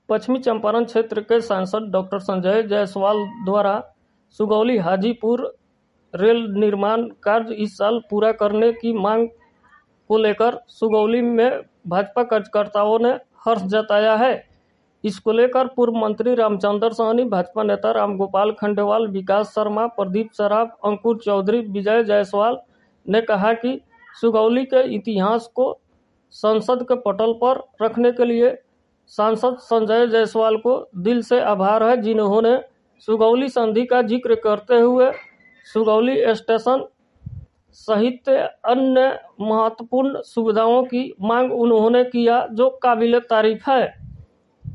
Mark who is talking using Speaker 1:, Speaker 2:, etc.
Speaker 1: पश्चिमी चंपारण क्षेत्र के सांसद डॉक्टर संजय जायसवाल द्वारा सुगौली हाजीपुर रेल निर्माण कार्य इस साल पूरा करने की मांग को लेकर सुगौली में भाजपा कार्यकर्ताओं ने हर्ष जताया है। इसको लेकर पूर्व मंत्री रामचंद्र सहनी, भाजपा नेता रामगोपाल खंडेवाल, विकास शर्मा, प्रदीप सराफ, अंकुर चौधरी, विजय जायसवाल ने कहा कि सुगौली के इतिहास को संसद के पटल पर रखने के लिए सांसद संजय जायसवाल को दिल से आभार है, जिन्होंने सुगौली संधि का जिक्र करते हुए सुगौली स्टेशन सहित अन्य महत्वपूर्ण सुविधाओं की मांग उन्होंने किया, जो काबिल तारीफ है।